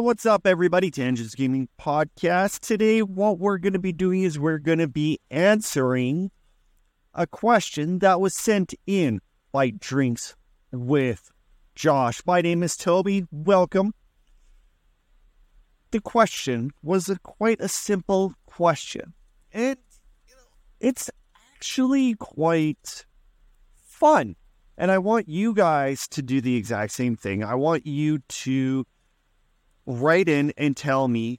What's up, everybody? Tangents Gaming Podcast. Today, what we're going to be doing is we're going to be answering a question that was sent in by Drinks with Josh. My name is Toby. Welcome. The question was quite a simple question. And it's actually quite fun. And I want you guys to do the exact same thing. I want you to write in and tell me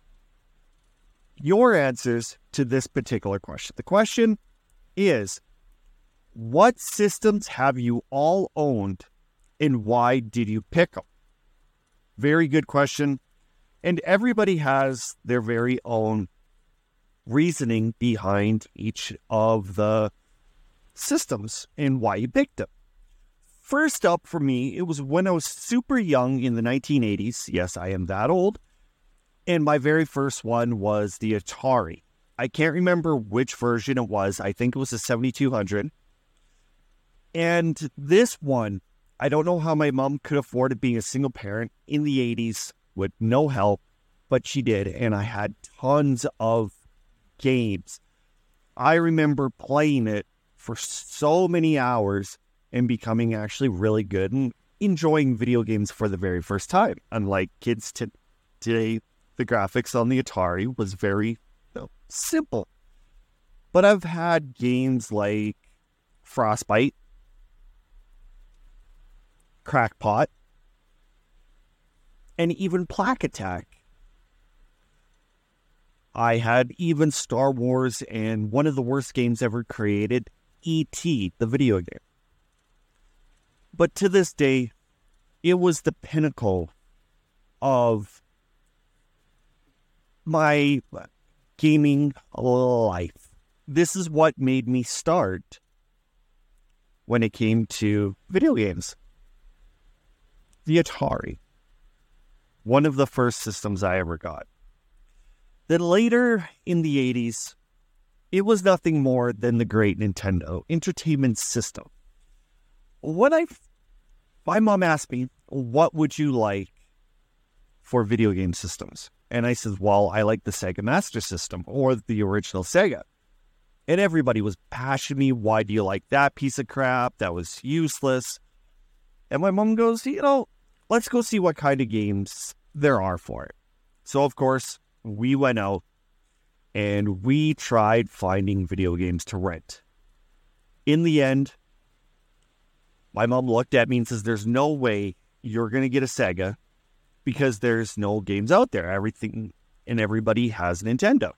your answers to this particular question. The question is, what systems have you all owned and why did you pick them? Very good question. And everybody has their very own reasoning behind each of the systems and why you picked them. First up for me, it was when I was super young in the 1980s. Yes, I am that old. And my very first one was the Atari. I can't remember which version it was. I think it was the 7200. And this one, I don't know how my mom could afford it being a single parent in the 80s with no help, but she did. And I had tons of games. I remember playing it for so many hours and becoming actually really good and enjoying video games for the very first time. Unlike kids today, the graphics on the Atari was very simple. But I've had games like Frostbite, Crackpot, and even Plaque Attack. I had even Star Wars and one of the worst games ever created, E.T., the video game. But to this day, it was the pinnacle of my gaming life. This is what made me start when it came to video games. The Atari. One of the first systems I ever got. Then later in the 80s, it was nothing more than the great Nintendo Entertainment System. My mom asked me, what would you like for video game systems? And I said, well, I like the Sega Master System or the original Sega. And everybody was bashing me. Why do you like that piece of crap? That was useless. And my mom goes, let's go see what kind of games there are for it. So, of course, we went out and we tried finding video games to rent. In the end, my mom looked at me and says, there's no way you're going to get a Sega because there's no games out there. Everything and everybody has Nintendo.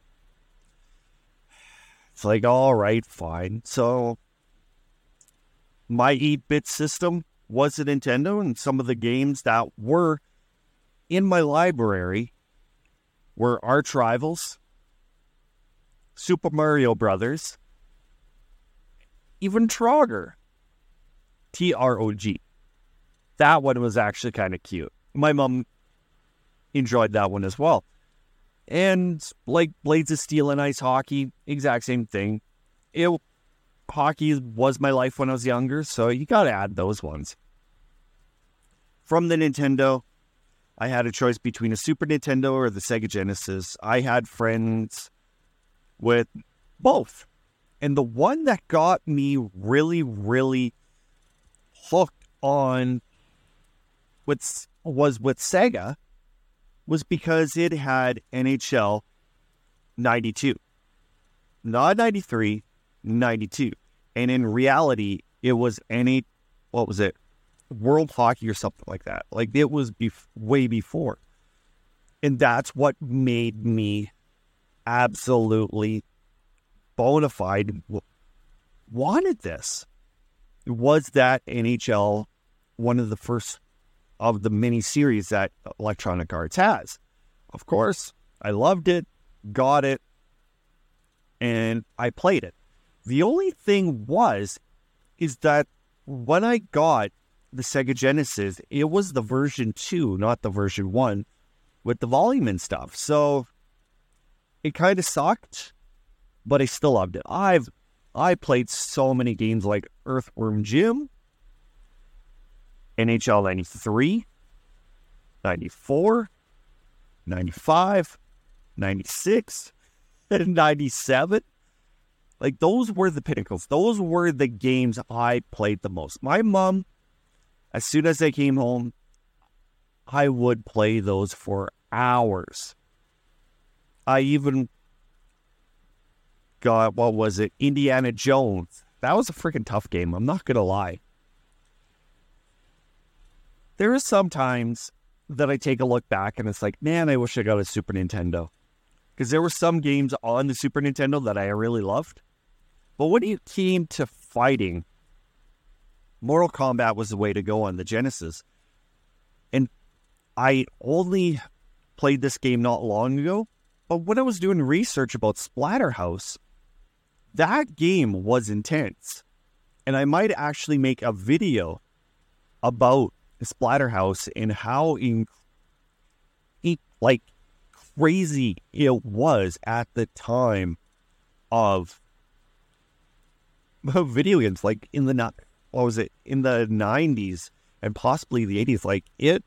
It's like, all right, fine. So my 8-bit system was a Nintendo, and some of the games that were in my library were Arch Rivals, Super Mario Brothers, even Trogger. T-R-O-G. That one was actually kind of cute. My mom enjoyed that one as well. And like Blades of Steel and Ice Hockey, exact same thing. Hockey was my life when I was younger, so you got to add those ones. From the Nintendo, I had a choice between a Super Nintendo or the Sega Genesis. I had friends with both. And the one that got me really, really hooked on was with Sega was because it had NHL 92. Not 93, 92. And in reality, it was World Hockey or something like that. Like, it was way before. And that's what made me absolutely bona fide wanted this. Was that NHL one of the first of the mini series that Electronic Arts has? Of course, I loved it, got it, and I played it. The only thing is that when I got the Sega Genesis, it was the version 2, not the version 1, with the volume and stuff. So it kind of sucked, but I still loved it. I played so many games like Earthworm Jim, NHL 93, 94, 95, 96, and 97. Like, those were the pinnacles. Those were the games I played the most. My mom, as soon as I came home, I would play those for hours. I even got, what was it, Indiana Jones. That was a freaking tough game, I'm not going to lie. There are some times that I take a look back and it's like, man, I wish I got a Super Nintendo. Because there were some games on the Super Nintendo that I really loved. But when it came to fighting, Mortal Kombat was the way to go on the Genesis. And I only played this game not long ago, but when I was doing research about Splatterhouse, that game was intense. And I might actually make a video about Splatterhouse and how crazy it was at the time of video games, like in the 90s and possibly the 80s. Like, it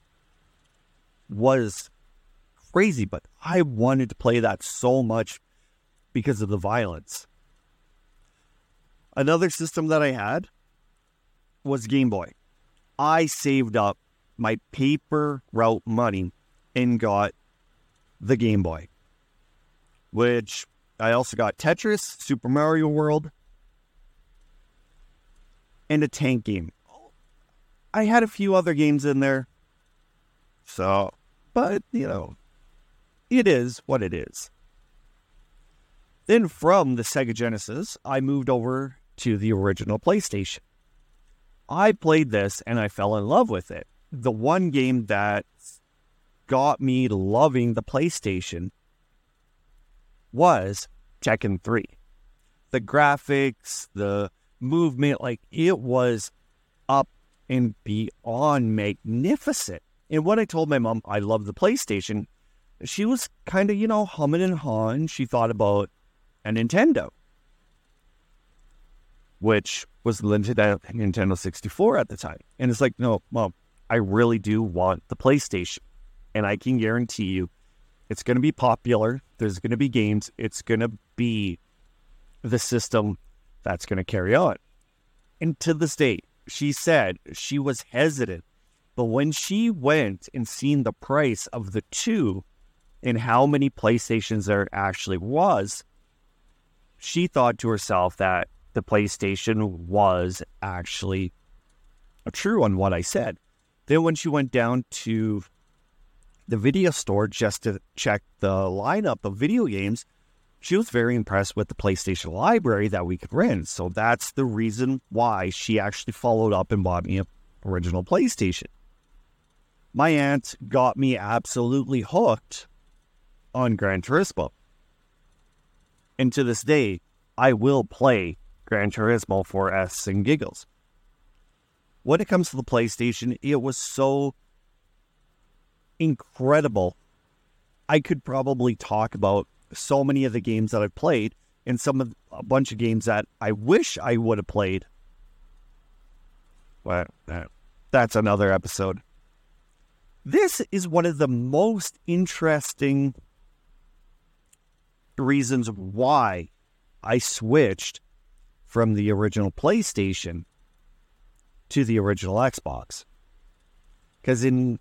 was crazy, but I wanted to play that so much because of the violence. Another system that I had was Game Boy. I saved up my paper route money and got the Game Boy, which I also got Tetris, Super Mario World, and a tank game. I had a few other games in there. So, but, it is what it is. Then from the Sega Genesis, I moved over to the original PlayStation. I played this and I fell in love with it. The one game that got me loving the PlayStation was Tekken 3. The graphics, the movement, like, it was up and beyond magnificent. And when I told my mom I love the PlayStation, she was kind of, humming and hawing. She thought about a Nintendo, which was the Nintendo 64 at the time. And it's like, no, Mom, I really do want the PlayStation. And I can guarantee you it's going to be popular. There's going to be games. It's going to be the system that's going to carry on. And to this day, she said she was hesitant. But when she went and seen the price of the two and how many PlayStations there actually was, she thought to herself that the PlayStation was actually true on what I said. Then when she went down to the video store just to check the lineup of video games, she was very impressed with the PlayStation library that we could rent. So that's the reason why she actually followed up and bought me an original PlayStation. My aunt got me absolutely hooked on Gran Turismo. And to this day, I will play Gran Turismo for S and giggles. When it comes to the PlayStation, it was so incredible. I could probably talk about so many of the games that I've played and a bunch of games that I wish I would have played. But that's another episode. This is one of the most interesting reasons why I switched from the original PlayStation to the original Xbox. Because in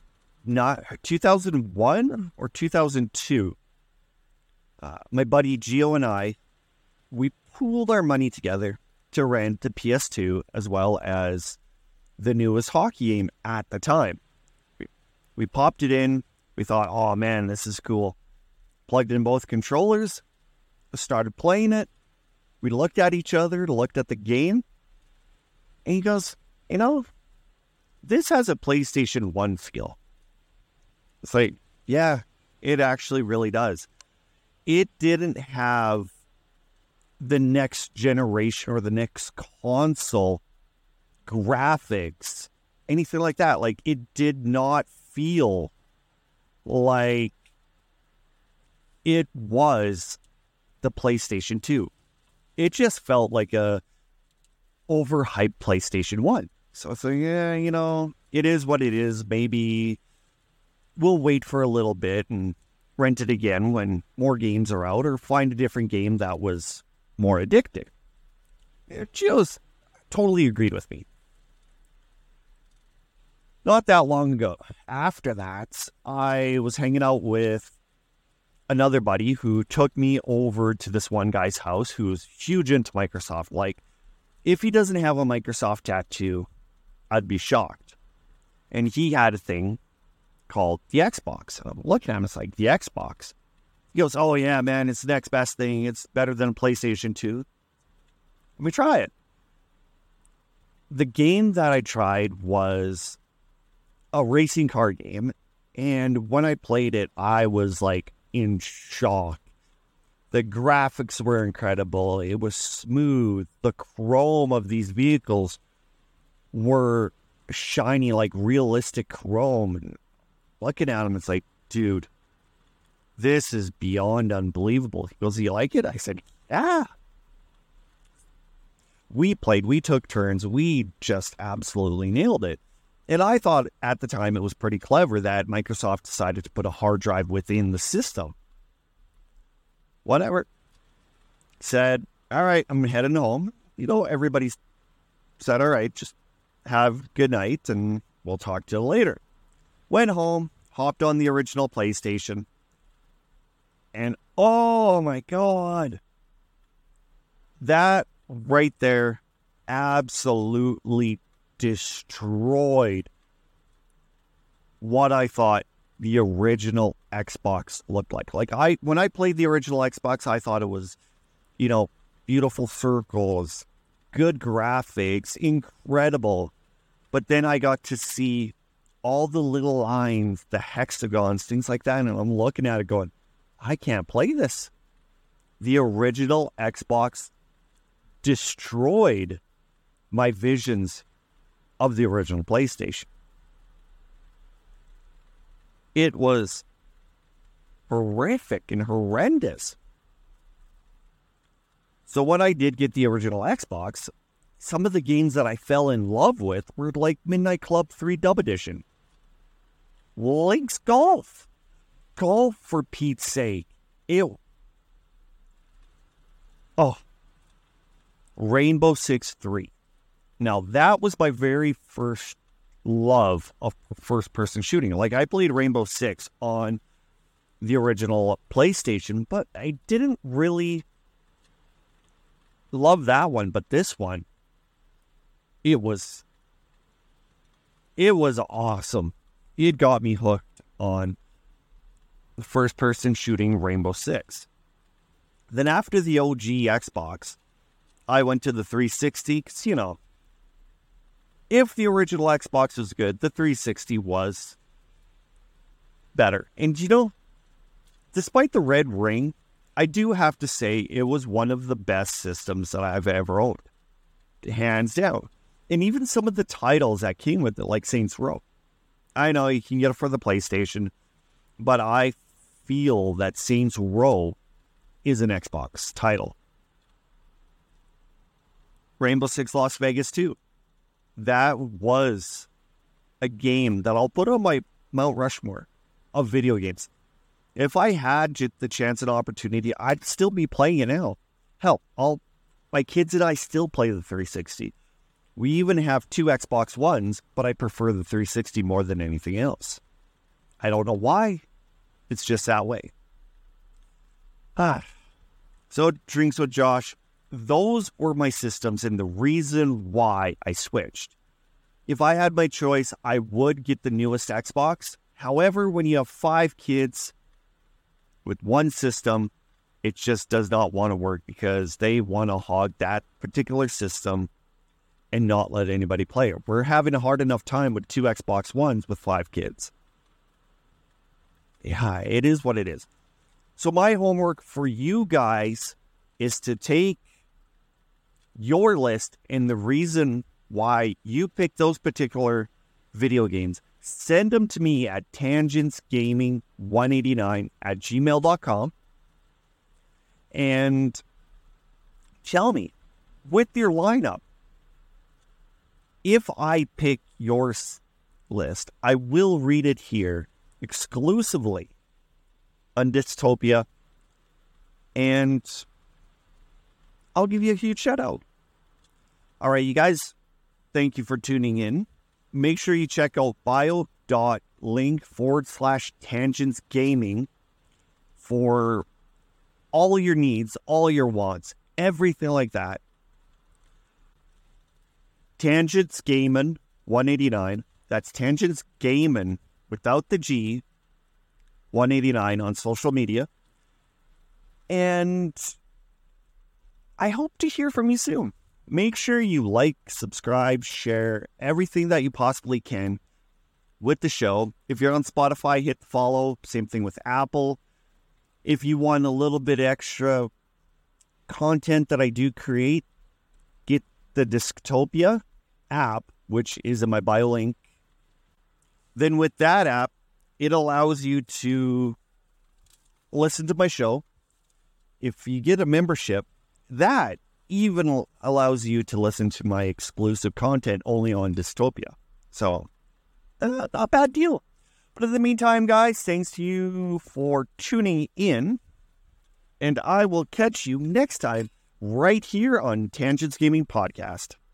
2001 or 2002, my buddy Gio and I, we pooled our money together to rent the PS2 as well as the newest hockey game at the time. We popped it in. We thought, oh man, this is cool. Plugged in both controllers, started playing it. We looked at each other, looked at the game, and he goes, this has a PlayStation 1 feel. It's like, yeah, it actually really does. It didn't have the next generation or the next console graphics, anything like that. Like, it did not feel like it was the PlayStation 2. It just felt like a overhyped PlayStation 1. So it's like, yeah, it is what it is. Maybe we'll wait for a little bit and rent it again when more games are out, or find a different game that was more addictive. Gio's totally agreed with me. Not that long ago, after that, I was hanging out with another buddy who took me over to this one guy's house who's huge into Microsoft. Like, if he doesn't have a Microsoft tattoo, I'd be shocked. And he had a thing called the Xbox. And I'm looking at him, it's like, the Xbox? He goes, oh yeah, man, it's the next best thing. It's better than PlayStation 2. Let me try it. The game that I tried was a racing car game. And when I played it, I was like in shock. The graphics were incredible. It was smooth. The chrome of these vehicles were shiny, like realistic chrome. And looking at them, it's like, dude, this is beyond unbelievable. He goes, do you like it? I said, yeah. We played, we took turns, we just absolutely nailed it. And I thought at the time it was pretty clever that Microsoft decided to put a hard drive within the system. Whatever. Said, all right, I'm heading home. You know, everybody's said, all right, just have a good night and we'll talk to you later. Went home, hopped on the original PlayStation, and oh my God, that right there absolutely destroyed what I thought the original Xbox looked like. Like, when I played the original Xbox, I thought it was, you know, beautiful circles, good graphics, incredible. But then I got to see all the little lines, the hexagons, things like that, and I'm looking at it going, I can't play this. The original Xbox destroyed my visions of the original PlayStation. It was horrific and horrendous. So when I did get the original Xbox, some of the games that I fell in love with were like Midnight Club 3 Dub Edition, Link's Golf, for Pete's sake. Ew. Oh, Rainbow Six 3. Now, that was my very first love of first-person shooting. Like, I played Rainbow Six on the original PlayStation, but I didn't really love that one. But this one, it was awesome. It got me hooked on the first-person shooting Rainbow Six. Then after the OG Xbox, I went to the 360 because, you know, if the original Xbox was good, the 360 was better. And, you know, despite the red ring, I do have to say it was one of the best systems that I've ever owned. Hands down. And even some of the titles that came with it, like Saints Row. I know you can get it for the PlayStation, but I feel that Saints Row is an Xbox title. Rainbow Six Las Vegas 2. That was a game that I'll put on my Mount Rushmore of video games. If I had the chance and opportunity, I'd still be playing it now. Hell, my kids and I still play the 360. We even have 2 Xbox Ones, but I prefer the 360 more than anything else. I don't know why. It's just that way. So, Drinks with Josh, those were my systems and the reason why I switched. If I had my choice, I would get the newest Xbox. However, when you have 5 kids with one system, it just does not want to work because they want to hog that particular system and not let anybody play it. We're having a hard enough time with 2 Xbox Ones with 5 kids. Yeah, it is what it is. So my homework for you guys is to take your list and the reason why you picked those particular video games, send them to me at tangentsgaming189@gmail.com and tell me, with your lineup, if I pick your list, I will read it here exclusively on Dystopia, and I'll give you a huge shout out. All right, you guys, thank you for tuning in. Make sure you check out bio.link/Tangents Gaming for all your needs, all your wants, everything like that. Tangents Gaming 189. That's Tangents Gaming without the G 189 on social media. And I hope to hear from you soon. Make sure you like, subscribe, share everything that you possibly can with the show. If you're on Spotify, hit follow. Same thing with Apple. If you want a little bit extra content that I do create, get the Dystopia app, which is in my bio link. Then with that app, it allows you to listen to my show. If you get a membership, that even allows you to listen to my exclusive content only on Dystopia. So, not a bad deal. But in the meantime, guys, thanks to you for tuning in. And I will catch you next time right here on Tangents Gaming Podcast.